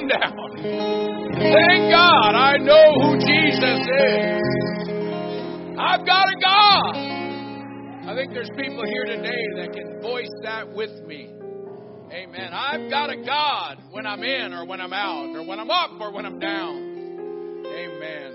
down. Thank God I know who Jesus is. I've got a God. I think there's people here today that can voice that with me. Amen. I've got a God when I'm in or when I'm out or when I'm up or when I'm down. Amen.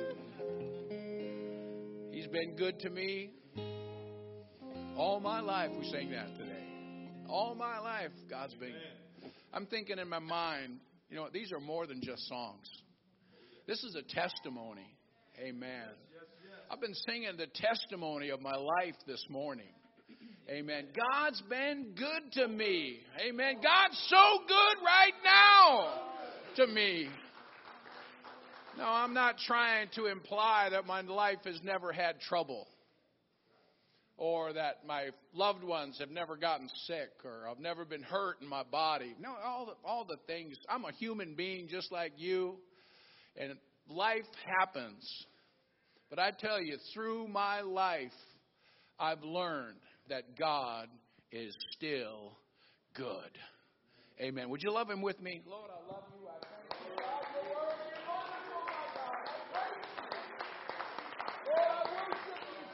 He's been good to me all my life. We sang that today. All my life, God's been. I'm thinking in my mind, you know, these are more than just songs. This is a testimony. Amen. I've been singing the testimony of my life this morning. Amen. God's been good to me. Amen. God's so good right now to me. No, I'm not trying to imply that my life has never had trouble or that my loved ones have never gotten sick or I've never been hurt in my body. No, all the things. I'm a human being just like you, and life happens. But I tell you, through my life, I've learned that God is still good. Amen. Would you love Him with me? Lord, I love you. I thank you. God, you're worthy. You're wonderful, my God. I praise you. Lord, I worship you.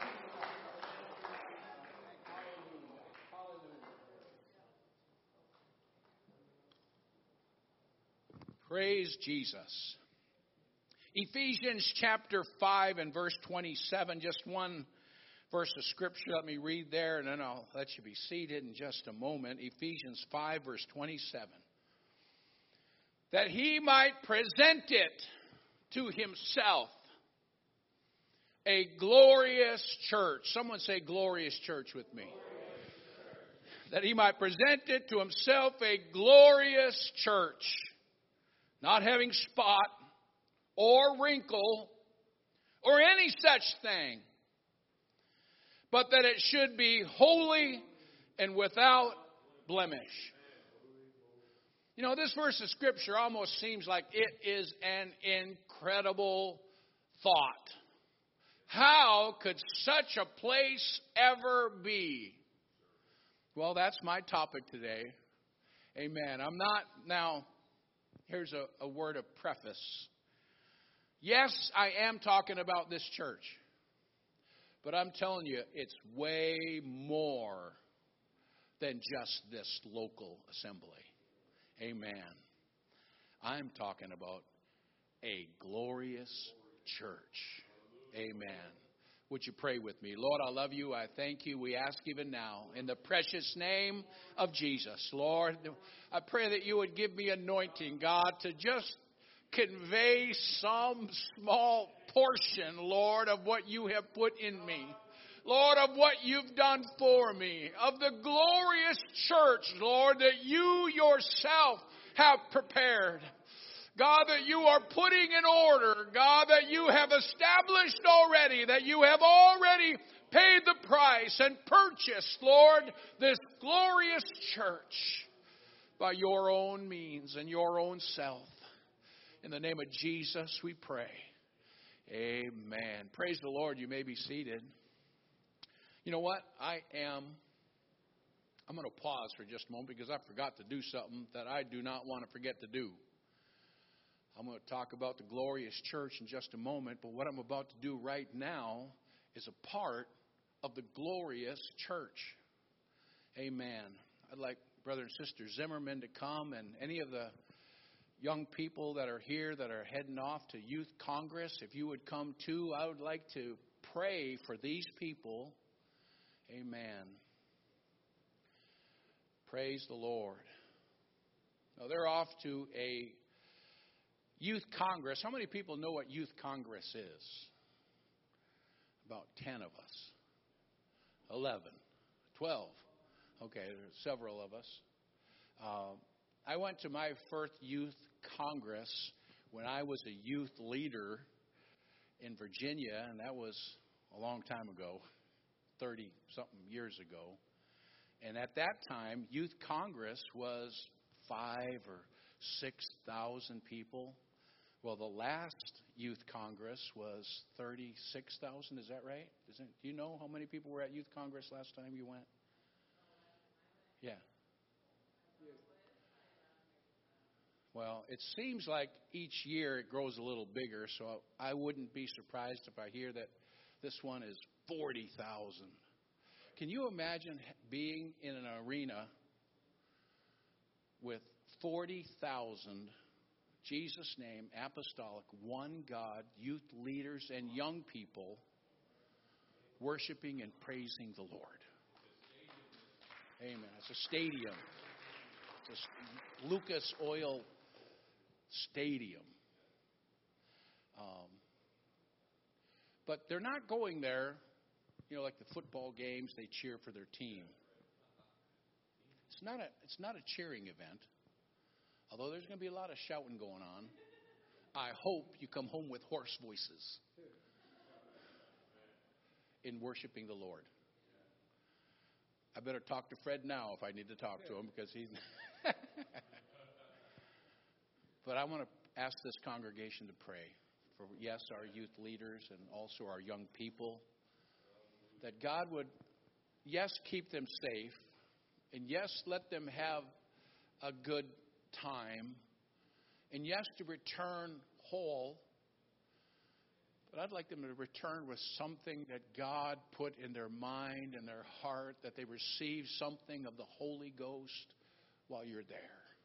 Hallelujah. Hallelujah. Praise Jesus. Ephesians chapter 5 and verse 27, just one verse of Scripture. Let me read there, and then I'll let you be seated in just a moment. Ephesians 5, verse 27. That He might present it to Himself a glorious church. Someone say glorious church with me. That He might present it to Himself a glorious church, not having spot or wrinkle or any such thing, but that it should be holy and without blemish. You know, this verse of Scripture almost seems like it is an incredible thought. How could such a place ever be? Well, that's my topic today. Amen. Now, here's a word of preface. Yes, I am talking about this church. But I'm telling you, it's way more than just this local assembly. Amen. I'm talking about a glorious church. Amen. Would you pray with me? Lord, I love you. I thank you. We ask even now in the precious name of Jesus. Lord, I pray that you would give me anointing, God, to just convey some small portion, Lord, of what you have put in me. Lord, of what you've done for me. Of the glorious church, Lord, that you yourself have prepared. God, that you are putting in order. God, that you have established already. That you have already paid the price and purchased, Lord, this glorious church by your own means and your own self. In the name of Jesus, we pray. Amen. Praise the Lord. You may be seated. You know what? I'm going to pause for just a moment because I forgot to do something that I do not want to forget to do. I'm going to talk about the glorious church in just a moment, but what I'm about to do right now is a part of the glorious church. Amen. I'd like Brother and Sister Zimmerman to come, and any of the young people that are here that are heading off to Youth Congress, if you would come too, I would like to pray for these people. Amen. Praise the Lord. Now they're off to a Youth Congress. How many people know what Youth Congress is? About 10 of us. 11. 12. Okay, there's several of us. I went to my first Youth Congress when I was a youth leader in Virginia, and that was a long time ago, 30-something years ago. And at that time, Youth Congress was 5,000 or 6,000 people. Well, the last Youth Congress was 36,000. Is that right? Do you know how many people were at Youth Congress last time you went? Yeah. Well, it seems like each year it grows a little bigger, so I wouldn't be surprised if I hear that this one is 40,000. Can you imagine being in an arena with 40,000 Jesus' name, apostolic, one God, youth leaders and young people worshiping and praising the Lord? Amen. It's a stadium. It's a Lucas Oil Stadium. But they're not going there, like the football games, they cheer for their team. It's not a cheering event. Although there's going to be a lot of shouting going on. I hope you come home with hoarse voices in worshiping the Lord. I better talk to Fred now if I need to talk to him, because he's... But I want to ask this congregation to pray for, yes, our youth leaders and also our young people, that God would, yes, keep them safe, and yes, let them have a good time, and yes, to return whole. But I'd like them to return with something that God put in their mind and their heart, that they receive something of the Holy Ghost while you're there.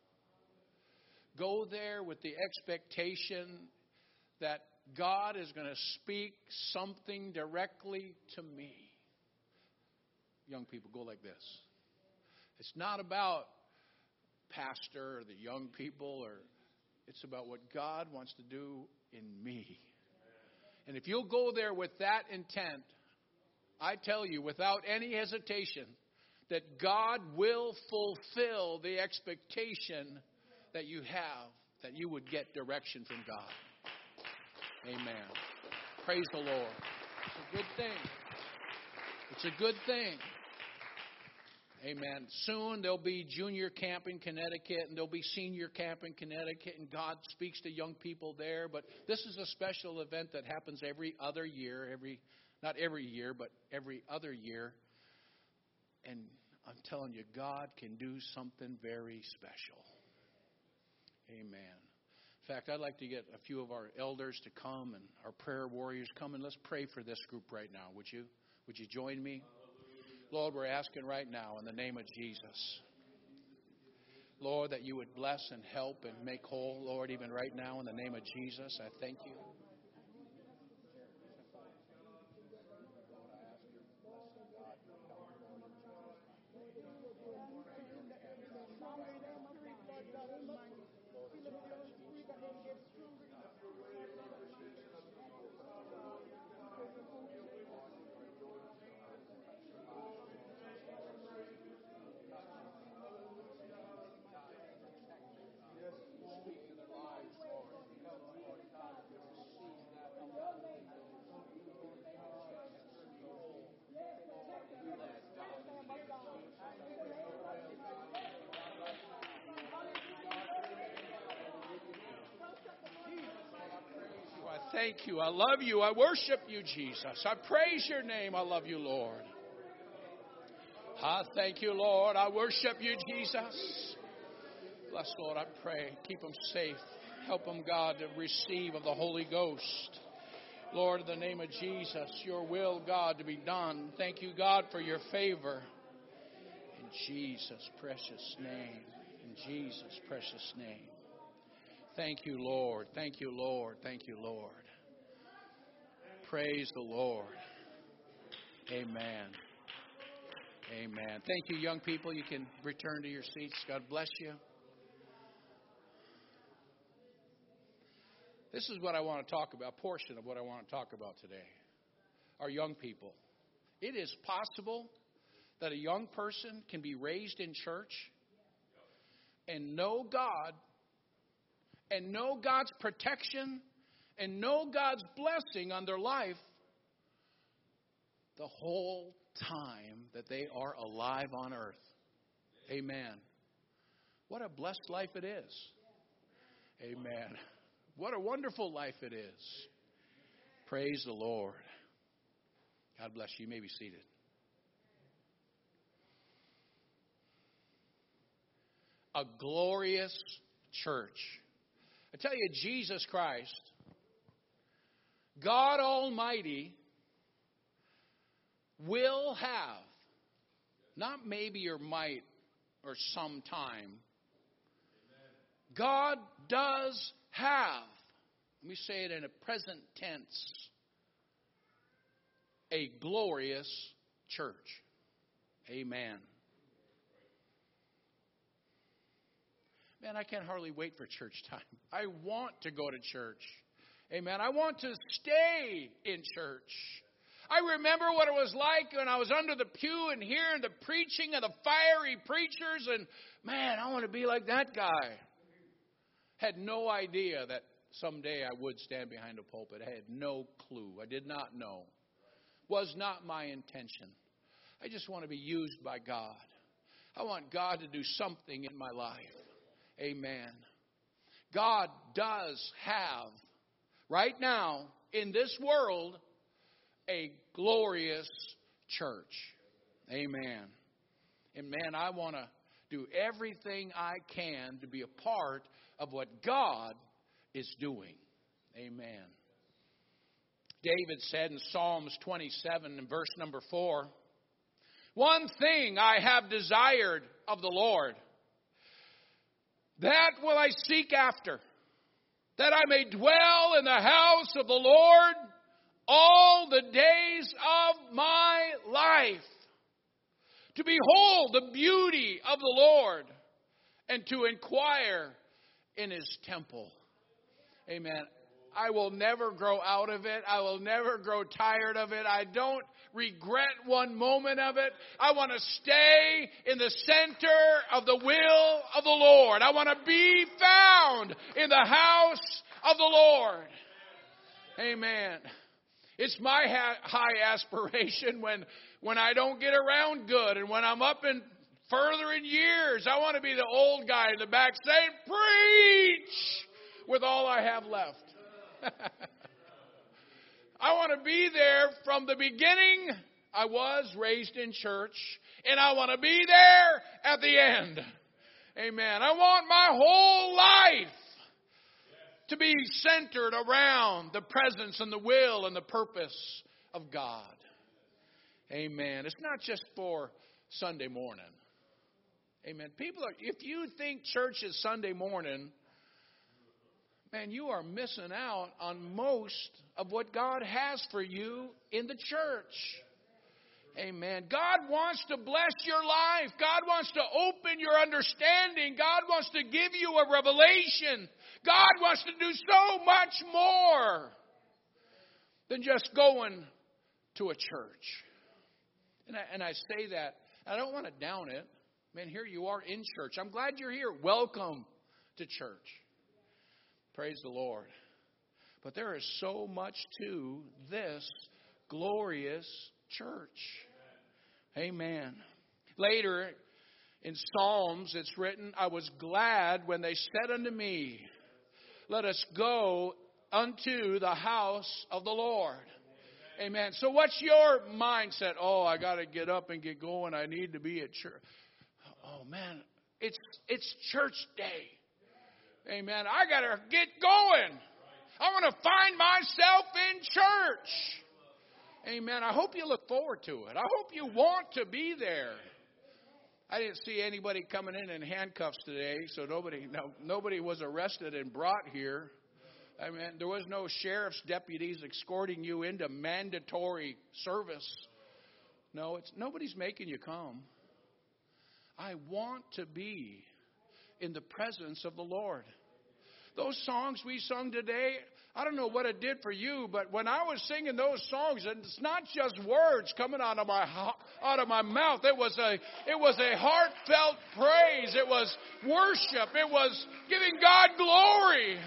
Go there with the expectation that God is going to speak something directly to me. Young people, go like this. It's not about pastor or the young people, or it's about what God wants to do in me. And if you'll go there with that intent, I tell you without any hesitation that God will fulfill the expectation that you have, that you would get direction from God. Amen. Praise the Lord. It's a good thing. It's a good thing. Amen. Soon there'll be junior camp in Connecticut, and there'll be senior camp in Connecticut, and God speaks to young people there. But this is a special event that happens every other year, not every year, but every other year. And I'm telling you, God can do something very special. Amen. In fact, I'd like to get a few of our elders to come and our prayer warriors come, and let's pray for this group right now. Would you? Would you join me? Lord, we're asking right now in the name of Jesus, Lord, that you would bless and help and make whole, Lord, even right now in the name of Jesus. I thank you. Thank you. I love you. I worship you, Jesus. I praise your name. I love you, Lord. I thank you, Lord. I worship you, Jesus. Bless, Lord, I pray. Keep them safe. Help them, God, to receive of the Holy Ghost. Lord, in the name of Jesus, your will, God, to be done. Thank you, God, for your favor. In Jesus' precious name. In Jesus' precious name. Thank you, Lord. Thank you, Lord. Thank you, Lord. Praise the Lord. Amen. Amen. Thank you, young people. You can return to your seats. God bless you. This is what I want to talk about, a portion of what I want to talk about today. Our young people. It is possible that a young person can be raised in church and know God and know God's protection and know God's blessing on their life the whole time that they are alive on earth. Amen. What a blessed life it is. Amen. What a wonderful life it is. Praise the Lord. God bless you. You may be seated. A glorious church. I tell you, Jesus Christ, God Almighty, will have, not maybe or might or sometime, God does have, let me say it in a present tense, a glorious church. Amen. Man, I can't hardly wait for church time. I want to go to church. Amen. I want to stay in church. I remember what it was like when I was under the pew and hearing the preaching of the fiery preachers. And man, I want to be like that guy. Had no idea that someday I would stand behind a pulpit. I had no clue. I did not know. Was not my intention. I just want to be used by God. I want God to do something in my life. Amen. God does have, right now, in this world, a glorious church. Amen. And man, I want to do everything I can to be a part of what God is doing. Amen. David said in Psalms 27 and verse number 4, "One thing I have desired of the Lord, that will I seek after, that I may dwell in the house of the Lord all the days of my life, to behold the beauty of the Lord, and to inquire in His temple." Amen. I will never grow out of it. I will never grow tired of it. I don't regret one moment of it. I want to stay in the center of the will of the Lord. I want to be found in the house of the Lord. Amen. It's my high aspiration when I don't get around good and when I'm up in further in years. I want to be the old guy in the back saying, "Preach!" with all I have left. I want to be there from the beginning. I was raised in church, and I want to be there at the end. Amen. I want my whole life to be centered around the presence and the will and the purpose of God. Amen. It's not just for Sunday morning. Amen. If you think church is Sunday morning, man, you are missing out on most of what God has for you in the church. Amen. God wants to bless your life. God wants to open your understanding. God wants to give you a revelation. God wants to do so much more than just going to a church. And I say that, I don't want to down it. Man, here you are in church. I'm glad you're here. Welcome to church. Praise the Lord. But there is so much to this glorious church. Amen. Later in Psalms it's written, "I was glad when they said unto me, let us go unto the house of the Lord." Amen. So what's your mindset? Oh, I got to get up and get going. I need to be at church. Oh man, it's church day. Amen. I got to get going. I want to find myself in church. Amen. I hope you look forward to it. I hope you want to be there. I didn't see anybody coming in handcuffs today, so nobody was arrested and brought here. I mean, there was no sheriff's deputies escorting you into mandatory service. No, nobody's making you come. I want to be in the presence of the Lord. Those songs we sung today, I don't know what it did for you, but when I was singing those songs, and it's not just words coming out of my mouth. It was a heartfelt praise. It was worship. It was giving God glory.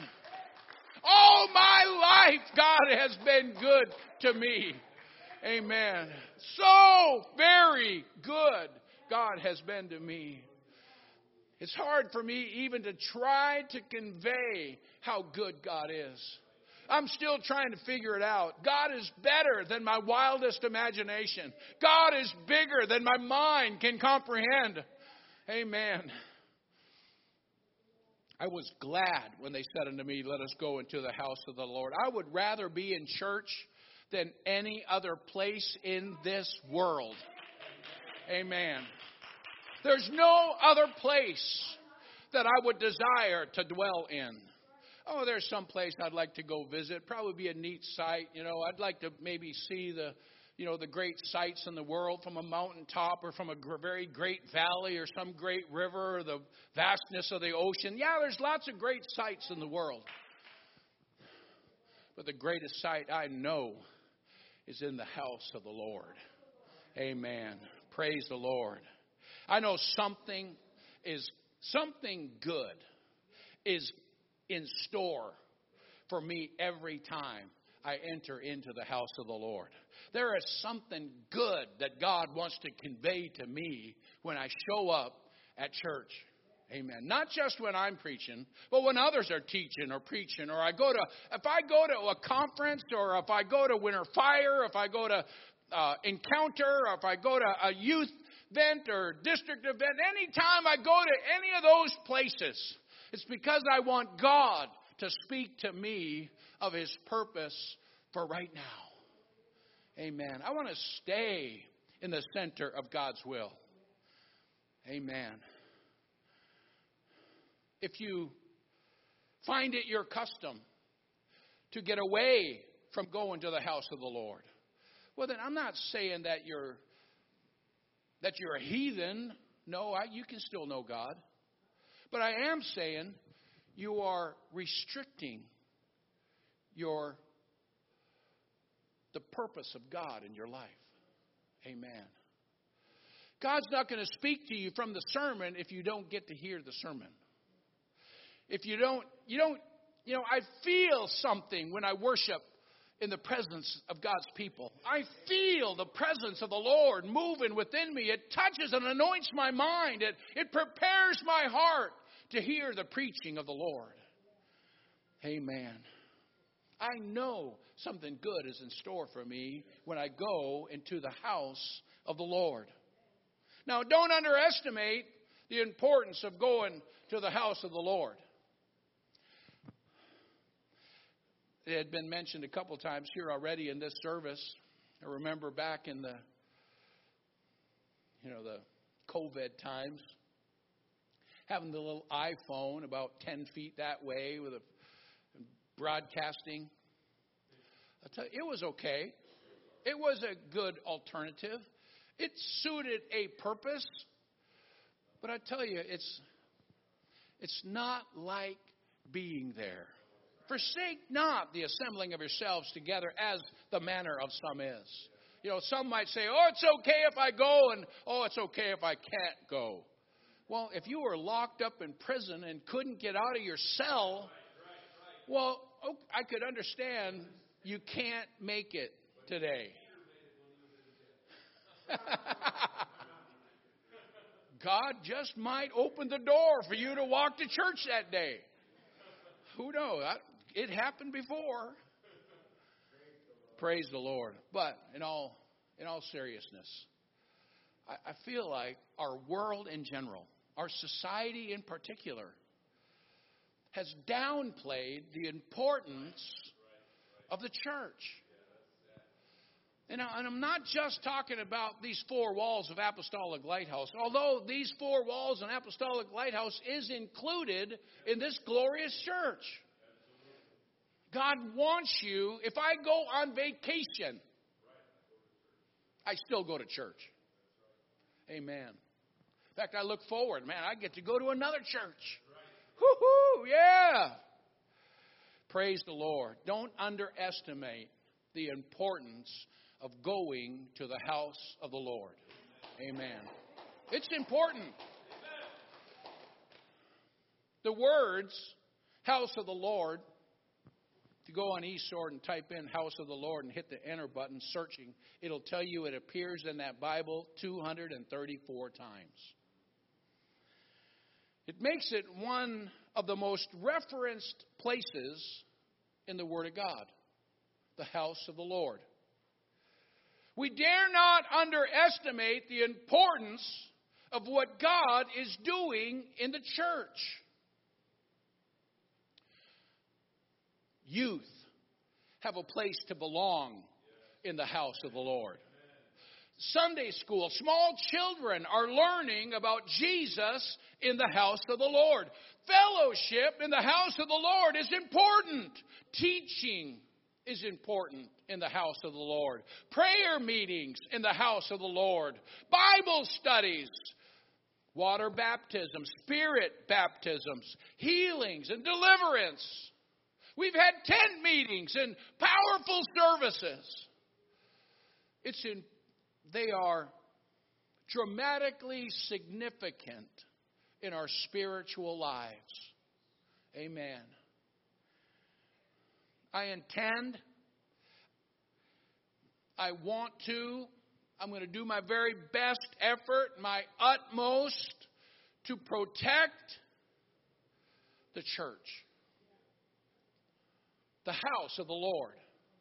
All my life, God has been good to me. Amen. So very good God has been to me. It's hard for me even to try to convey how good God is. I'm still trying to figure it out. God is better than my wildest imagination. God is bigger than my mind can comprehend. Amen. I was glad when they said unto me, let us go into the house of the Lord. I would rather be in church than any other place in this world. Amen. There's no other place that I would desire to dwell in. Oh, there's some place I'd like to go visit. Probably be a neat sight. I'd like to maybe see the great sights in the world from a mountaintop or from a very great valley or some great river or the vastness of the ocean. Yeah, there's lots of great sights in the world. But the greatest sight I know is in the house of the Lord. Amen. Praise the Lord. I know something good is in store for me every time I enter into the house of the Lord. There is something good that God wants to convey to me when I show up at church. Amen. Not just when I'm preaching, but when others are teaching or preaching, or if I go to a conference, or if I go to Winter Fire, if I go to Encounter, or if I go to a youth event or district event, anytime I go to any of those places, it's because I want God to speak to me of His purpose for right now. Amen. I want to stay in the center of God's will. Amen. If you find it your custom to get away from going to the house of the Lord, well, then I'm not saying that you're a heathen. No, you can still know God. But I am saying you are restricting the purpose of God in your life. Amen. God's not going to speak to you from the sermon if you don't get to hear the sermon. If you don't, I feel something when I worship in the presence of God's people. I feel the presence of the Lord moving within me. It touches and anoints my mind. It prepares my heart to hear the preaching of the Lord. Amen. I know something good is in store for me when I go into the house of the Lord. Now, don't underestimate the importance of going to the house of the Lord. It had been mentioned a couple times here already in this service. I remember back in the COVID times, having the little iPhone about 10 feet that way with a broadcasting. I'll tell you, it was okay. It was a good alternative. It suited a purpose. But I tell you, it's not like being there. Forsake not the assembling of yourselves together as the manner of some is. Some might say, oh, it's okay if I go, and oh, it's okay if I can't go. Well, if you were locked up in prison and couldn't get out of your cell, well, I could understand you can't make it today. God just might open the door for you to walk to church that day. Who knows? It happened before. Praise the Lord. But in all seriousness, I feel like our world in general, our society in particular, has downplayed the importance of the church. And I'm not just talking about these four walls of Apostolic Lighthouse, although these four walls in Apostolic Lighthouse is included in this glorious church. God wants you. If I go on vacation, I still go to church. Amen. In fact, I look forward. Man, I get to go to another church. Woo-hoo, yeah. Praise the Lord. Don't underestimate the importance of going to the house of the Lord. Amen. It's important. The words, house of the Lord, if you go on eSword and type in house of the Lord and hit the enter button, searching, it'll tell you it appears in that Bible 234 times. It makes it one of the most referenced places in the Word of God, the house of the Lord. We dare not underestimate the importance of what God is doing in the church. youth have a place to belong in the house of the Lord. Sunday school, small children are learning about Jesus in the house of the Lord. Fellowship in the house of the Lord is important. Teaching is important in the house of the Lord. Prayer meetings in the house of the Lord. Bible studies, water baptisms, spirit baptisms, healings and deliverance. We've had tent meetings and powerful services. They are dramatically significant in our spiritual lives. Amen. I'm going to do my very best effort, my utmost to protect the church, the house of the Lord.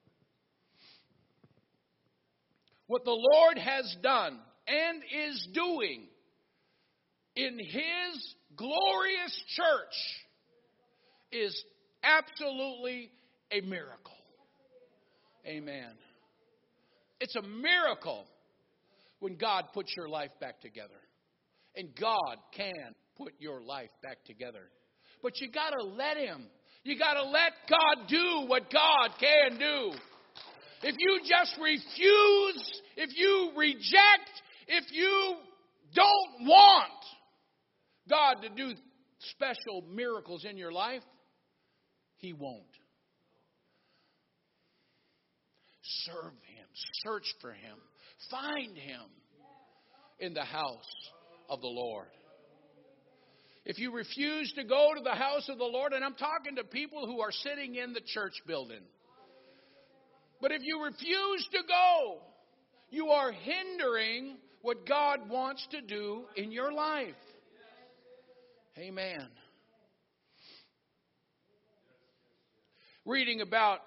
What the Lord has done and is doing in His glorious church is absolutely a miracle. Amen. It's a miracle when God puts your life back together. And God can put your life back together. But you got to let Him. You got to let God do what God can do. If you just refuse, if you reject, if you don't want God to do special miracles in your life, He won't. Serve Him. Search for Him. Find Him in the house of the Lord. If you refuse to go to the house of the Lord, and I'm talking to people who are sitting in the church building, but if you refuse to go, you are hindering what God wants to do in your life. Amen. Reading about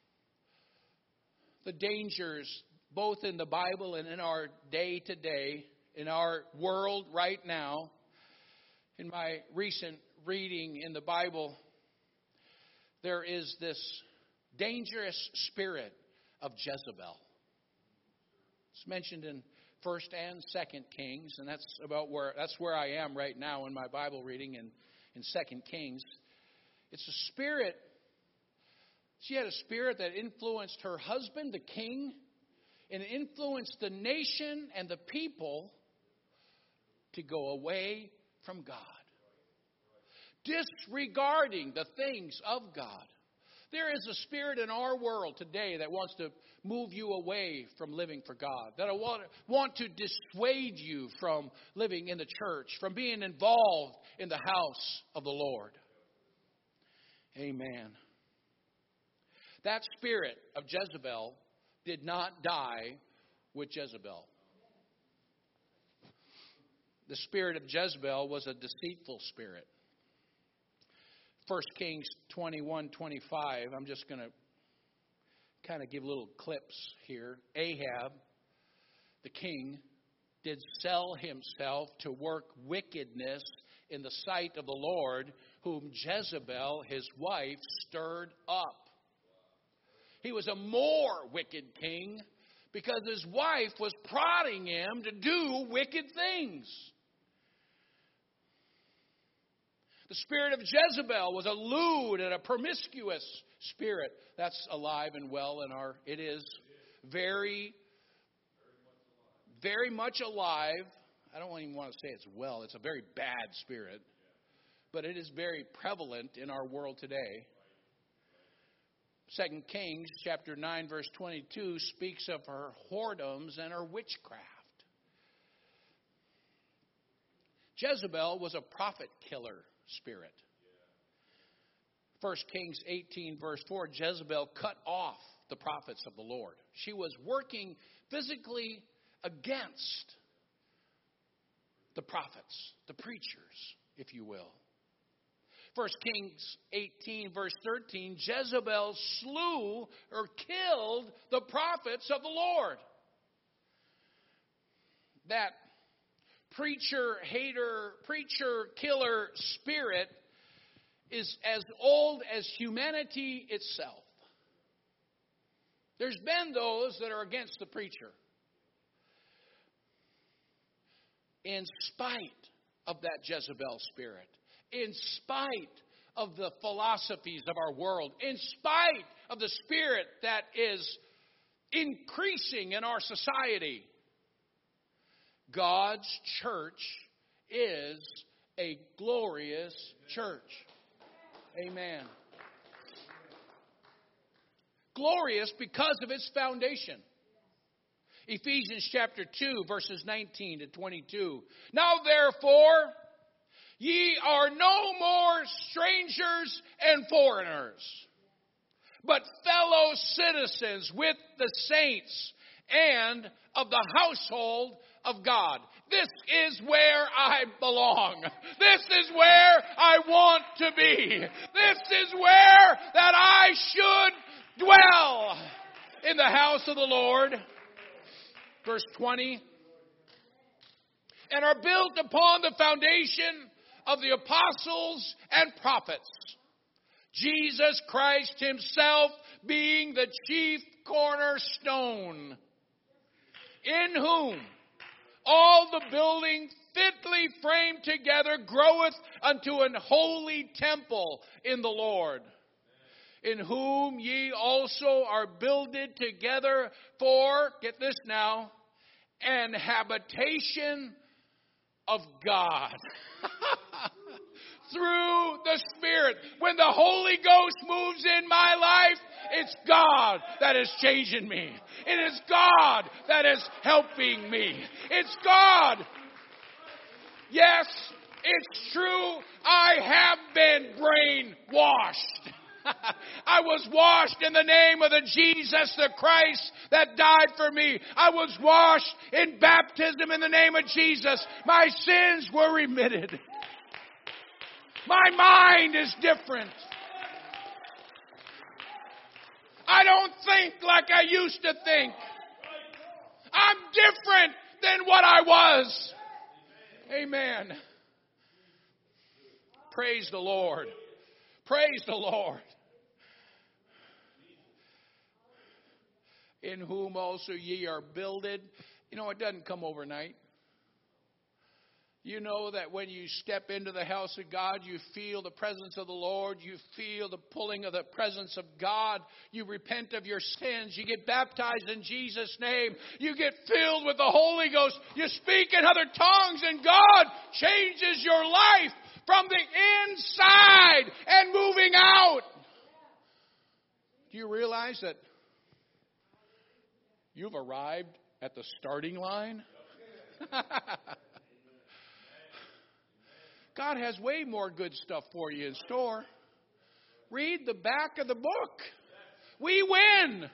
the dangers both in the Bible and in our day to day, in our world right now. In my recent reading in the Bible, there is this dangerous spirit of Jezebel. It's mentioned in 1 and 2 Kings, and that's where I am right now in my Bible reading in 2 Kings. It's a spirit. She had a spirit that influenced her husband, the king, and influenced the nation and the people to go away from God, disregarding the things of God. There is a spirit in our world today that wants to move you away from living for God, that want to dissuade you from living in the church, from being involved in the house of the Lord. Amen. That spirit of Jezebel did not die with Jezebel. The spirit of Jezebel was a deceitful spirit. 1 Kings 21:25. I'm just going to kind of give little clips here. Ahab, the king, did sell himself to work wickedness in the sight of the Lord, whom Jezebel, his wife, stirred up. He was a more wicked king because his wife was prodding him to do wicked things. The spirit of Jezebel was a lewd and a promiscuous spirit. That's alive and well it is very, very much alive. I don't even want to say it's well. It's a very bad spirit. But it is very prevalent in our world today. 2 Kings chapter 9 verse 22 speaks of her whoredoms and her witchcraft. Jezebel was a prophet killer spirit. 1 Kings 18 verse 4, Jezebel cut off the prophets of the Lord. She was working physically against the prophets, the preachers, if you will. 1 Kings 18 verse 13, Jezebel slew or killed the prophets of the Lord. That preacher, hater, preacher, killer spirit is as old as humanity itself. There's been those that are against the preacher. In spite of that Jezebel spirit, in spite of the philosophies of our world, in spite of the spirit that is increasing in our society, God's church is a glorious church. Amen. Glorious because of its foundation. Ephesians chapter 2, verses 19 to 22. Now therefore, ye are no more strangers and foreigners, but fellow citizens with the saints and of the household of God. This is where I belong. This is where I want to be. This is where that I should dwell, in the house of the Lord. Verse 20. And are built upon the foundation of the apostles and prophets, Jesus Christ himself being the chief cornerstone, in whom all the building fitly framed together groweth unto an holy temple in the Lord, in whom ye also are builded together for, get this now, an habitation of God. Through the Spirit. When the Holy Ghost moves in my life, it's God that is changing me. It is God that is helping me. It's God. Yes, it's true. I have been brainwashed. I was washed in the name of the Jesus the Christ that died for me. I was washed in baptism in the name of Jesus. My sins were remitted. My mind is different. I don't think like I used to think. I'm different than what I was. Amen. Praise the Lord. Praise the Lord. In whom also ye are builded. You know, it doesn't come overnight. You know that when you step into the house of God, you feel the presence of the Lord. You feel the pulling of the presence of God. You repent of your sins. You get baptized in Jesus' name. You get filled with the Holy Ghost. You speak in other tongues, and God changes your life from the inside and moving out. Do you realize that you've arrived at the starting line? God has way more good stuff for you in store. Read the back of the book. We win.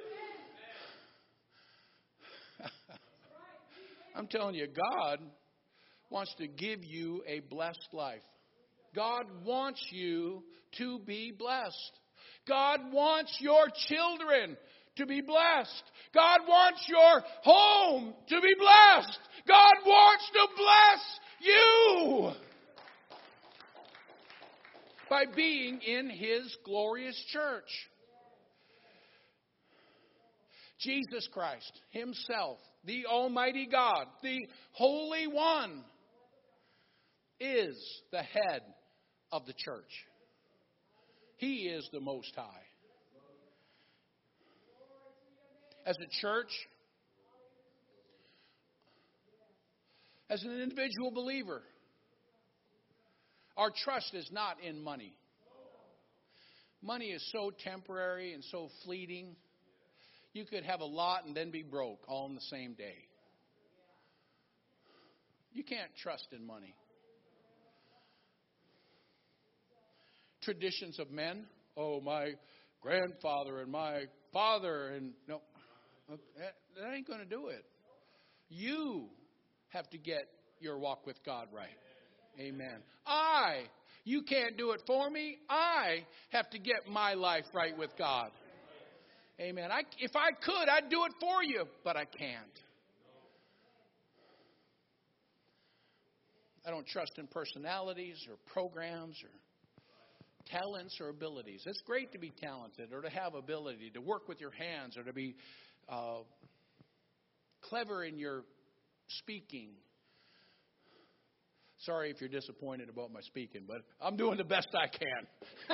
I'm telling you, God wants to give you a blessed life. God wants you to be blessed. God wants your children to be blessed. God wants your home to be blessed. God wants to bless you by being in His glorious church. Jesus Christ Himself, the Almighty God, the Holy One, is the head of the church. He is the Most High. As a church, as an individual believer, our trust is not in money. Money is so temporary and so fleeting. You could have a lot and then be broke all in the same day. You can't trust in money. Traditions of men. Oh, my grandfather and my father. And no, that ain't going to do it. You have to get your walk with God right. Amen. You can't do it for me. I have to get my life right with God. Amen. If I could, I'd do it for you, but I can't. I don't trust in personalities or programs or talents or abilities. It's great to be talented or to have ability, to work with your hands or to be clever in your speaking. Sorry if you're disappointed about my speaking, but I'm doing the best I can.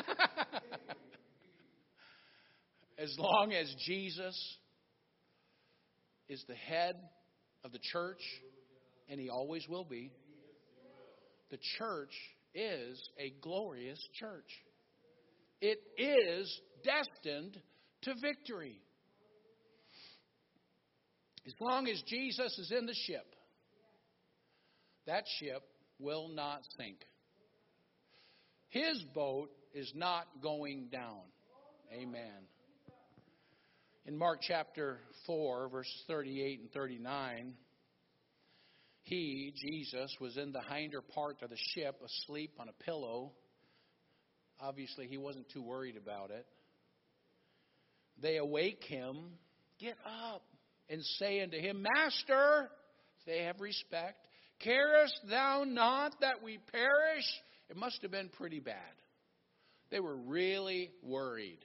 As long as Jesus is the head of the church, and He always will be, the church is a glorious church. It is destined to victory. As long as Jesus is in the ship, that ship will not sink. His boat is not going down. Amen. In Mark chapter 4, verses 38 and 39, He, Jesus, was in the hinder part of the ship, asleep on a pillow. Obviously, He wasn't too worried about it. They awake Him, "Get up," and say unto Him, "Master," they have respect, "carest thou not that we perish?" It must have been pretty bad. They were really worried.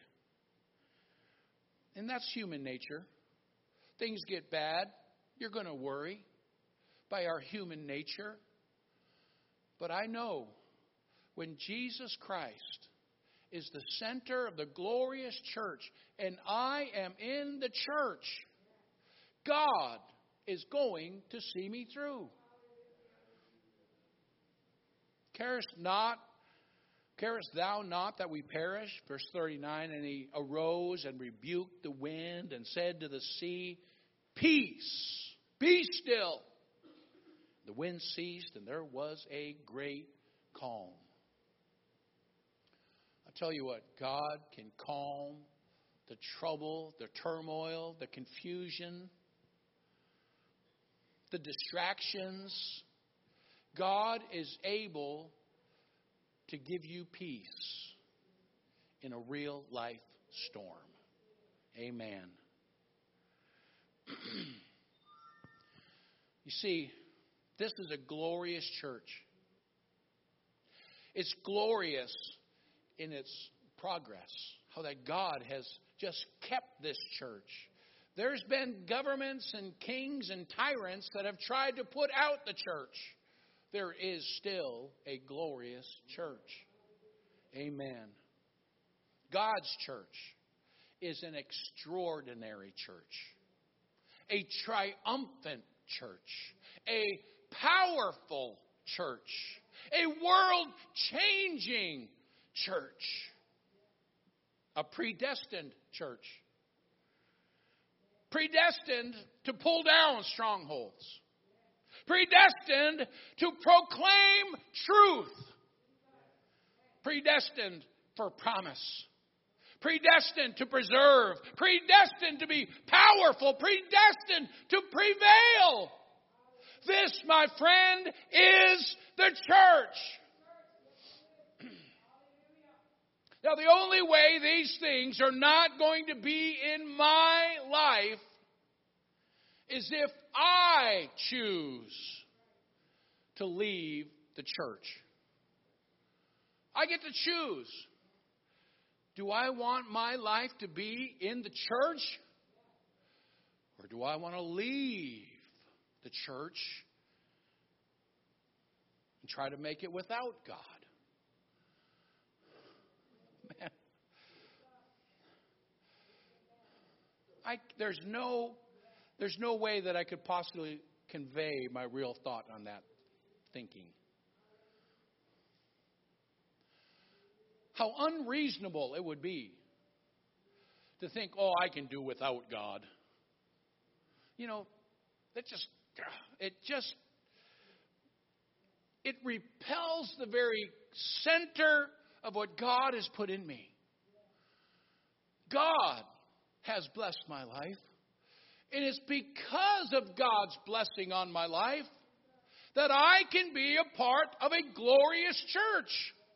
And that's human nature. Things get bad, you're going to worry by our human nature. But I know when Jesus Christ is the center of the glorious church and I am in the church, God is going to see me through. Carest thou not that we perish? Verse 39, and He arose and rebuked the wind and said to the sea, "Peace, be still." The wind ceased and there was a great calm. I tell you what, God can calm the trouble, the turmoil, the confusion, the distractions. God is able to give you peace in a real life storm. Amen. You see, this is a glorious church. It's glorious in its progress. How that God has just kept this church. There's been governments and kings and tyrants that have tried to put out the church. There is still a glorious church. Amen. God's church is an extraordinary church. A triumphant church. A powerful church. A world-changing church. A predestined church. Predestined to pull down strongholds. Predestined to proclaim truth. Predestined for promise. Predestined to preserve. Predestined to be powerful. Predestined to prevail. This, my friend, is the church. Now, the only way these things are not going to be in my life is if I choose to leave the church. I get to choose. Do I want my life to be in the church? Or do I want to leave the church and try to make it without God? Man. There's no way that I could possibly convey my real thought on that thinking. How unreasonable it would be to think, oh, I can do without God. You know, it repels the very center of what God has put in me. God has blessed my life. And it's because of God's blessing on my life that I can be a part of a glorious church.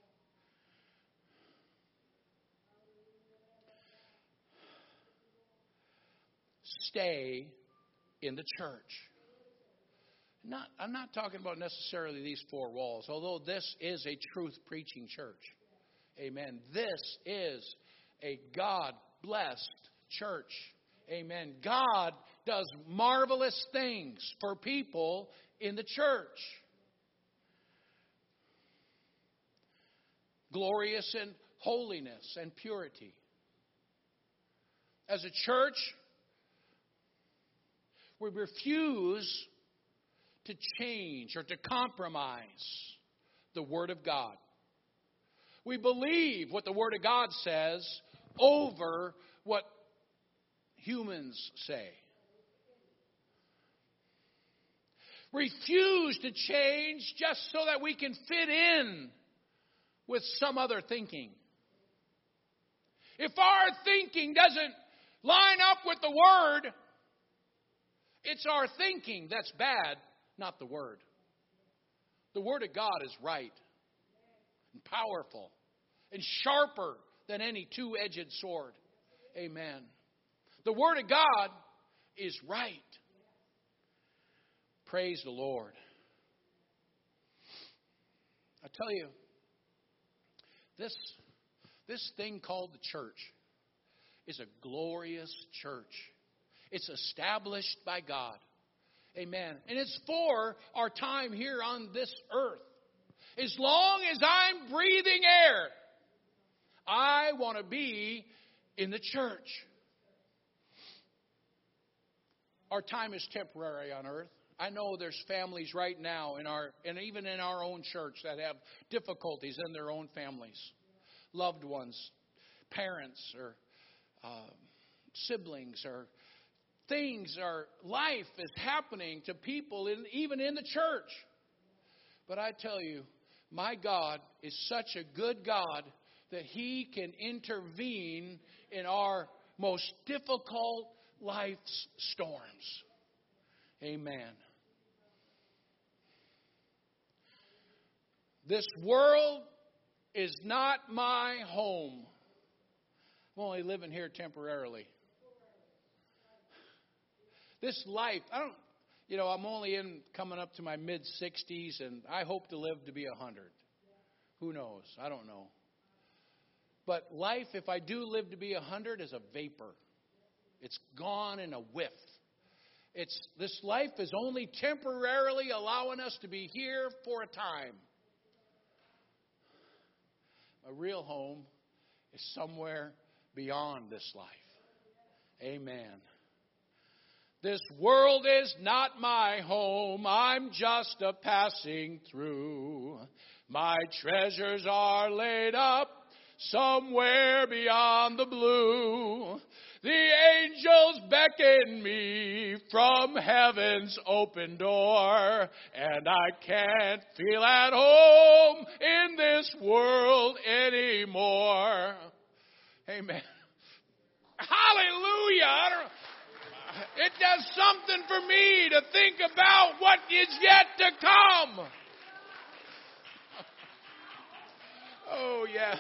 Stay in the church. I'm not talking about necessarily these four walls, although this is a truth-preaching church. Amen. This is a God-blessed church. Amen. God does marvelous things for people in the church. Glorious in holiness and purity. As a church, we refuse to change or to compromise the Word of God. We believe what the Word of God says over what humans say. Refuse to change just so that we can fit in with some other thinking. If our thinking doesn't line up with the Word, it's our thinking that's bad, not the Word. The Word of God is right and powerful and sharper than any two-edged sword. Amen. The Word of God is right. Praise the Lord. I tell you, this thing called the church is a glorious church. It's established by God. Amen. And it's for our time here on this earth. As long as I'm breathing air, I want to be in the church. Our time is temporary on earth. I know there's families right now and even in our own church that have difficulties in their own families. Loved ones, parents, or siblings, or things, or life is happening to people even in the church. But I tell you, my God is such a good God that He can intervene in our most difficult life's storms. Amen. This world is not my home. I'm only living here temporarily. This life, I'm only coming up to my mid-60s, and I hope to live to be 100. Who knows? I don't know. But life, if I do live to be 100, is a vapor. It's gone in a whiff. This life is only temporarily allowing us to be here for a time. A real home is somewhere beyond this life. Amen. This world is not my home. I'm just a passing through. My treasures are laid up somewhere beyond the blue. The angels beckon me from heaven's open door, and I can't feel at home in this world anymore. Amen. Hallelujah. It does something for me to think about what is yet to come. Oh, yeah.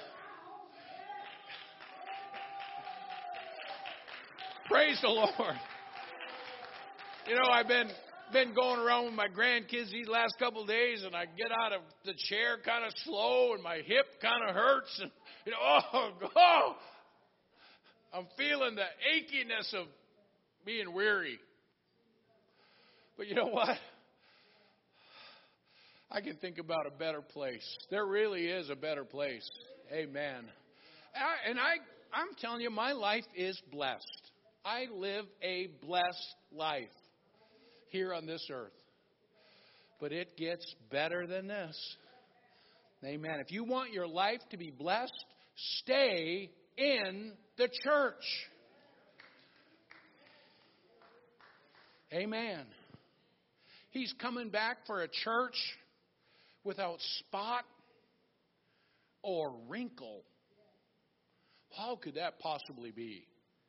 Praise the Lord. I've been going around with my grandkids these last couple of days, and I get out of the chair kind of slow, and my hip kind of hurts, and I'm feeling the achiness of being weary. But you know what? I can think about a better place. There really is a better place. Amen. I'm telling you, my life is blessed. I live a blessed life here on this earth. But it gets better than this. Amen. If you want your life to be blessed, stay in the church. Amen. He's coming back for a church without spot or wrinkle. How could that possibly be?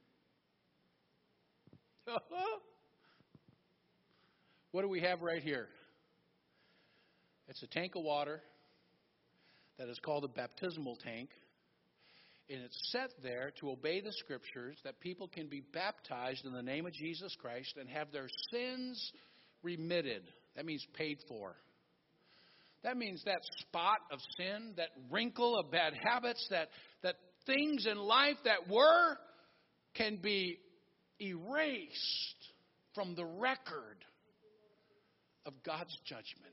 What do we have right here? It's a tank of water that is called a baptismal tank. And it's set there to obey the Scriptures that people can be baptized in the name of Jesus Christ and have their sins remitted. That means paid for. That means that spot of sin, that wrinkle of bad habits, that things in life that were can be erased from the record of God's judgment.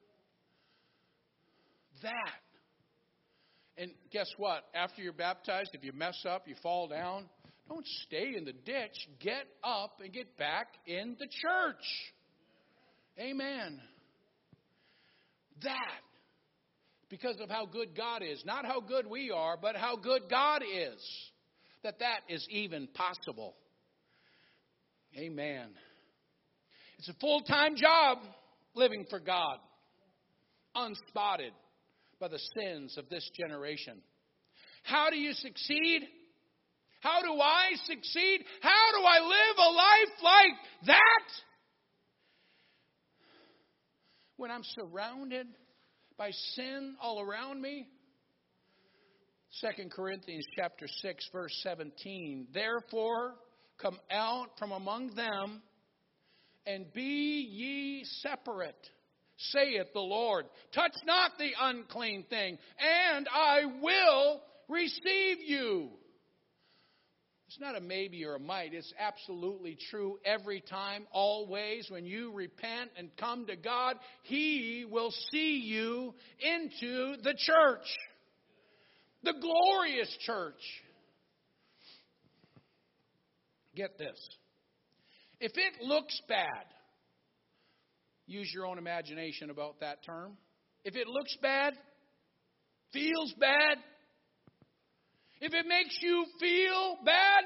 That. And guess what? After you're baptized, if you mess up, you fall down, don't stay in the ditch. Get up and get back in the church. Amen. That. Because of how good God is. Not how good we are, but how good God is. That is even possible. Amen. It's a full-time job living for God. Unspotted by the sins of this generation. How do you succeed? How do I succeed? How do I live a life like that? When I'm surrounded by sin all around me. 2 Corinthians chapter 6, verse 17. Therefore, come out from among them and be ye separate, saith the Lord. Touch not the unclean thing, and I will receive you. It's not a maybe or a might. It's absolutely true every time, always. When you repent and come to God, He will see you into the church. The glorious church. Get this. If it looks bad, use your own imagination about that term. If it looks bad, feels bad, if it makes you feel bad,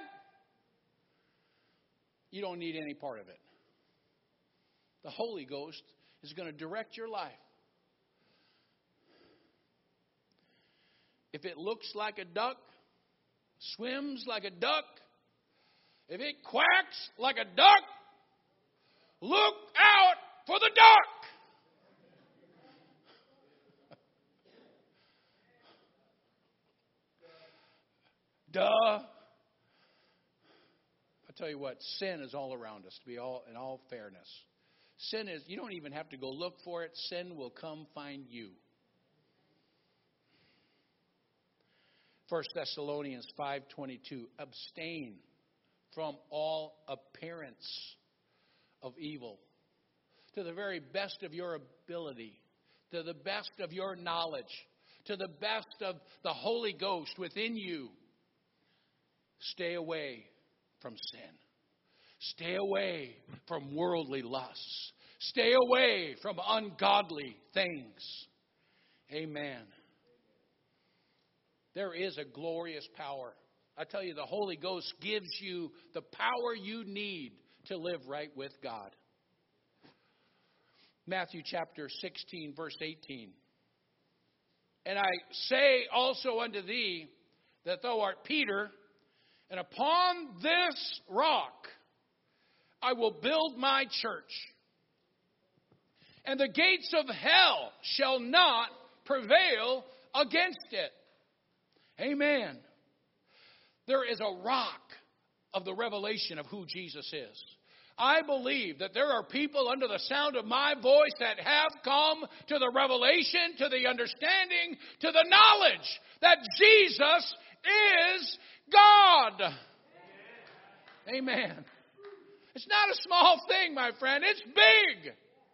you don't need any part of it. The Holy Ghost is going to direct your life. If it looks like a duck, swims like a duck, if it quacks like a duck, look out for the duck. Duh. I tell you what, sin is all around us, in all fairness. Sin is, you don't even have to go look for it. Sin will come find you. 1 Thessalonians 5:22, abstain from all appearance of evil. To the very best of your ability, to the best of your knowledge, to the best of the Holy Ghost within you, stay away from sin. Stay away from worldly lusts. Stay away from ungodly things. Amen. There is a glorious power. I tell you, the Holy Ghost gives you the power you need to live right with God. Matthew chapter 16, verse 18. And I say also unto thee that thou art Peter, and upon this rock I will build my church, and the gates of hell shall not prevail against it. Amen. There is a rock of the revelation of who Jesus is. I believe that there are people under the sound of my voice that have come to the revelation, to the understanding, to the knowledge that Jesus is God. Amen. It's not a small thing, my friend. It's big.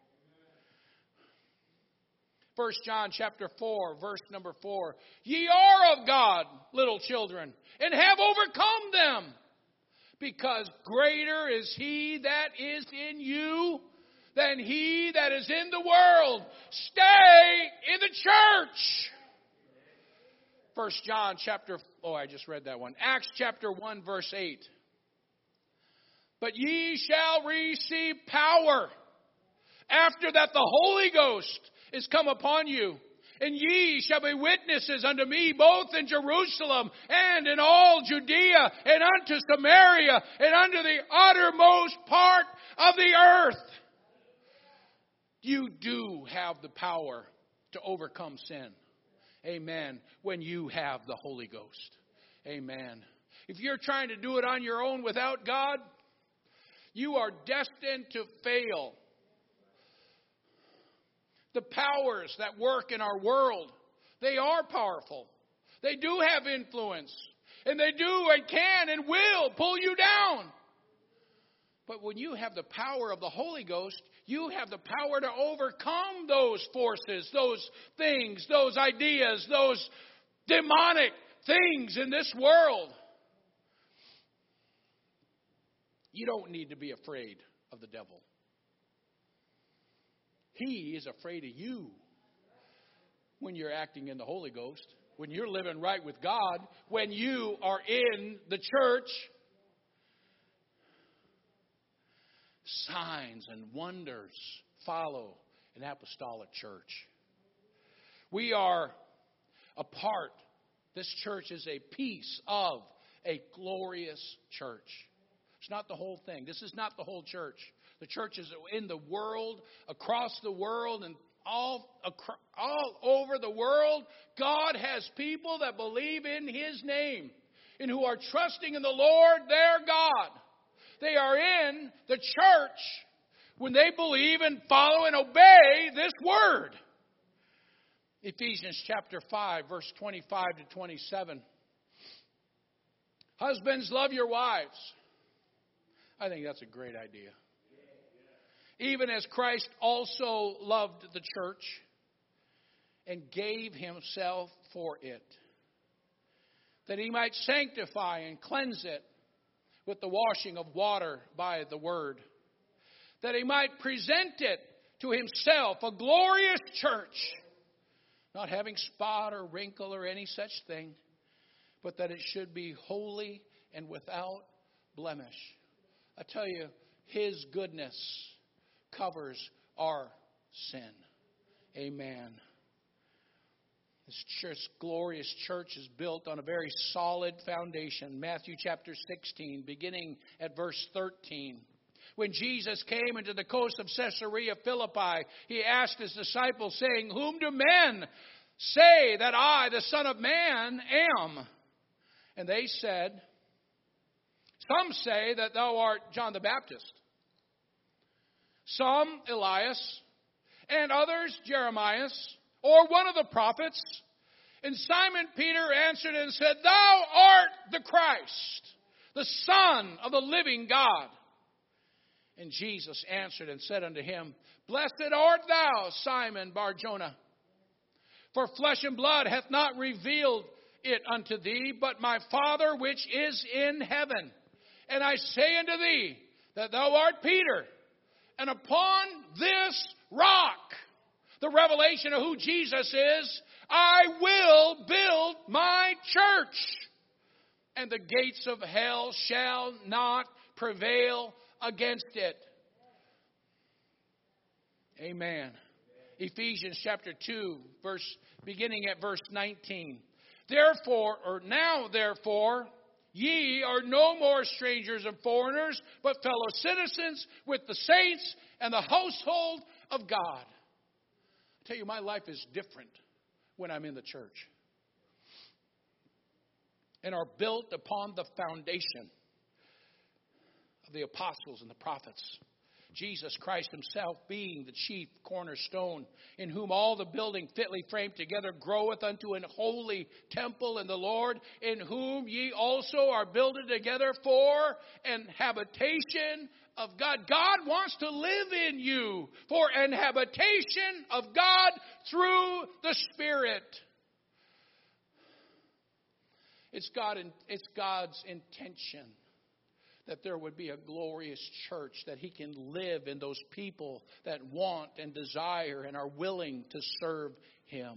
1 John chapter 4, verse number 4. Ye are of God, little children, and have overcome them, because greater is He that is in you than he that is in the world. Stay in the church. 1 John chapter, I just read that one. Acts chapter 1, verse 8. But ye shall receive power after that the Holy Ghost is come upon you. And ye shall be witnesses unto me both in Jerusalem and in all Judea and unto Samaria and unto the uttermost part of the earth. You do have the power to overcome sin. Amen. When you have the Holy Ghost. Amen. If you're trying to do it on your own without God, you are destined to fail. The powers that work in our world, they are powerful. They do have influence. And they do and can and will pull you down. But when you have the power of the Holy Ghost, you have the power to overcome those forces, those things, those ideas, those demonic things in this world. You don't need to be afraid of the devil. He is afraid of you when you're acting in the Holy Ghost, when you're living right with God, when you are in the church. Signs and wonders follow an apostolic church. We are a part. This church is a piece of a glorious church. It's not the whole thing. This is not the whole church. The church is in the world, across the world, and all over the world. God has people that believe in His name and who are trusting in the Lord their God. They are in the church when they believe and follow and obey this word. Ephesians chapter 5, verse 25 to 27. Husbands, love your wives. I think that's a great idea. Even as Christ also loved the church and gave Himself for it, that He might sanctify and cleanse it with the washing of water by the word, that He might present it to Himself a glorious church, not having spot or wrinkle or any such thing, but that it should be holy and without blemish. I tell you, His goodness covers our sin. Amen. This glorious church is built on a very solid foundation. Matthew chapter 16, beginning at verse 13. When Jesus came into the coast of Caesarea Philippi, He asked His disciples, saying, "Whom do men say that I, the Son of Man, am?" And they said, "Some say that thou art John the Baptist, some Elias, and others Jeremiah, or one of the prophets." And Simon Peter answered and said, "Thou art the Christ, the Son of the living God." And Jesus answered and said unto him, "Blessed art thou, Simon Bar-Jonah, for flesh and blood hath not revealed it unto thee, but my Father which is in heaven. And I say unto thee that thou art Peter, and upon this rock," the revelation of who Jesus is, "I will build my church, and the gates of hell shall not prevail against it." Amen. Ephesians chapter 2, beginning at verse 19. Now therefore, ye are no more strangers and foreigners, but fellow citizens with the saints and the household of God. I tell you, my life is different when I'm in the church, and are built upon the foundation of the apostles and the prophets, Jesus Christ Himself being the chief cornerstone, in whom all the building fitly framed together groweth unto an holy temple in the Lord, in whom ye also are builded together for an habitation of God. God wants to live in you for an habitation of God through the Spirit. It's God's intention that there would be a glorious church, that He can live in those people that want and desire and are willing to serve Him.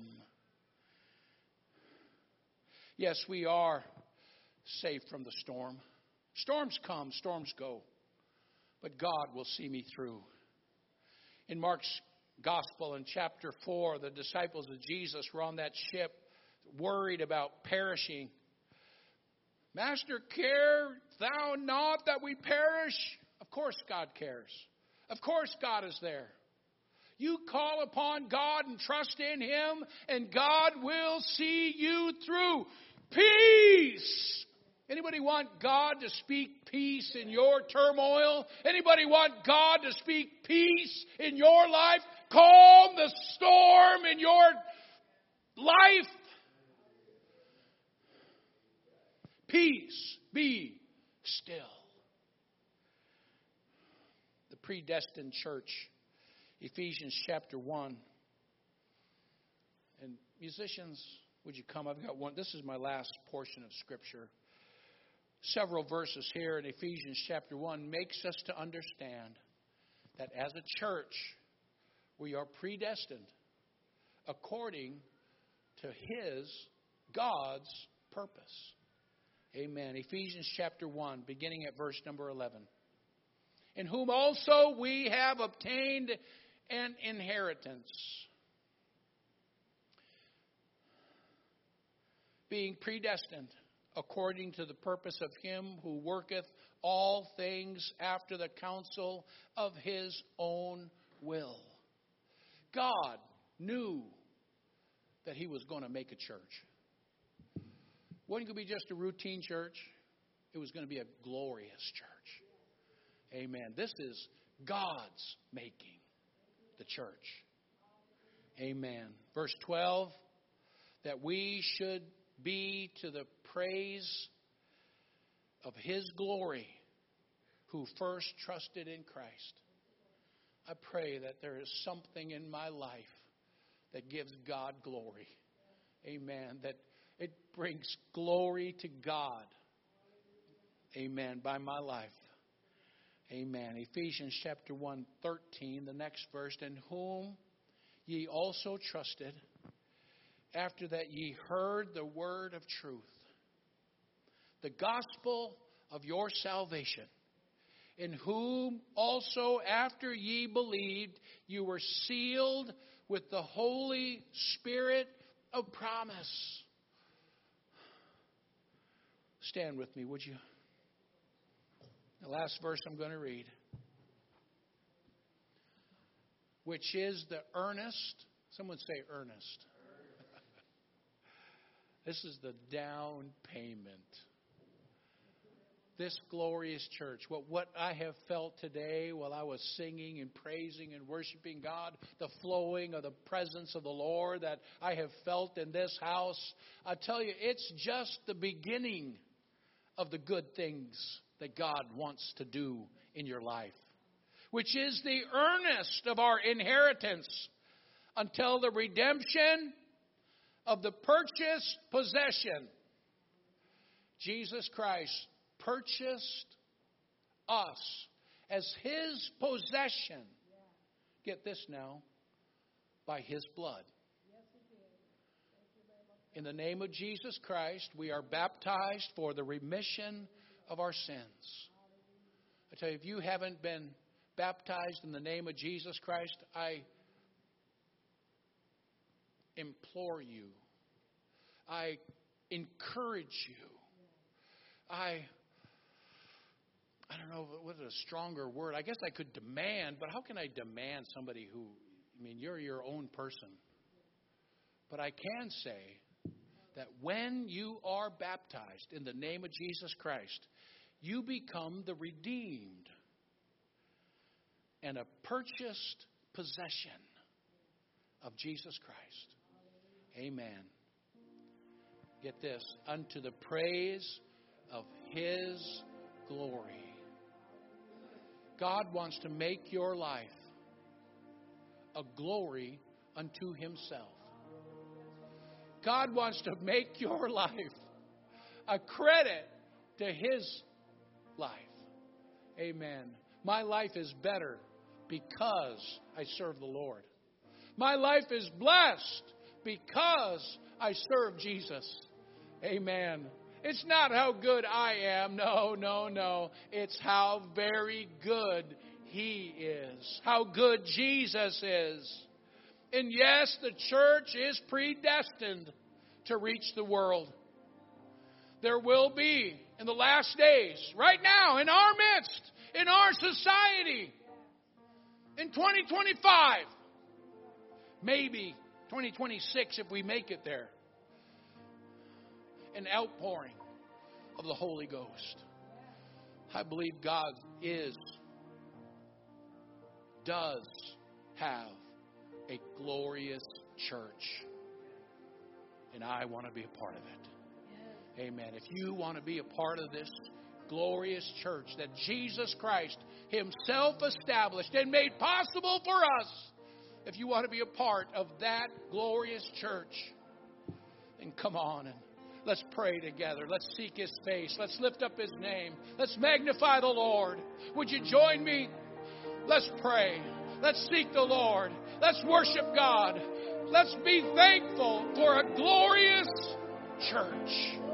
Yes, we are safe from the storm. Storms come, storms go. But God will see me through. In Mark's Gospel in chapter 4, the disciples of Jesus were on that ship, worried about perishing. "Master, care thou not that we perish?" Of course God cares. Of course God is there. You call upon God and trust in Him, and God will see you through. Peace! Anybody want God to speak peace in your turmoil? Anybody want God to speak peace in your life? calm the storm in your life. Peace, be still. The predestined church, Ephesians chapter 1. And musicians, would you come? I've got one. This is my last portion of Scripture. Several verses here in Ephesians chapter 1 makes us to understand that as a church, we are predestined according to God's purpose. Amen. Ephesians chapter 1, beginning at verse number 11. In whom also we have obtained an inheritance, being predestined according to the purpose of Him who worketh all things after the counsel of His own will. God knew that He was going to make a church. It wasn't going to be just a routine church. It was going to be a glorious church. Amen. This is God's making the church. Amen. Verse 12, that we should be to the praise of His glory who first trusted in Christ. I pray that there is something in my life that gives God glory. Amen. That it brings glory to God. Amen. By my life. Amen. Ephesians chapter 1:13, the next verse. In whom ye also trusted, after that ye heard the word of truth, the gospel of your salvation, in whom also after ye believed, you were sealed with the Holy Spirit of promise. Stand with me, would you? The last verse I'm going to read. Which is the earnest, someone say earnest. This is the down payment. This glorious church, what I have felt today while I was singing and praising and worshiping God, the flowing of the presence of the Lord that I have felt in this house, I tell you, it's just the beginning of the good things that God wants to do in your life, which is the earnest of our inheritance until the redemption of the purchased possession. Jesus Christ purchased us as His possession. Get this now, by His blood. In the name of Jesus Christ, we are baptized for the remission of our sins. I tell you, if you haven't been baptized in the name of Jesus Christ, I implore you. I encourage you. I don't know what is a stronger word. I guess I could demand, but how can I demand somebody who, you're your own person. But I can say that when you are baptized in the name of Jesus Christ, you become the redeemed and a purchased possession of Jesus Christ. Amen. Get this, unto the praise of His glory. God wants to make your life a glory unto Himself. God wants to make your life a credit to His life. Amen. My life is better because I serve the Lord. My life is blessed because I serve Jesus. Amen. It's not how good I am. No. It's how very good He is. How good Jesus is. And yes, the church is predestined to reach the world. There will be, in the last days, right now, in our midst, in our society, in 2025, maybe 2026 if we make it there, an outpouring of the Holy Ghost. I believe God does have a glorious church. And I want to be a part of it. Amen. If you want to be a part of this glorious church that Jesus Christ Himself established and made possible for us, if you want to be a part of that glorious church, then come on and let's pray together. Let's seek His face. Let's lift up His name. Let's magnify the Lord. Would you join me? Let's pray. Let's seek the Lord. Let's worship God. Let's be thankful for a glorious church.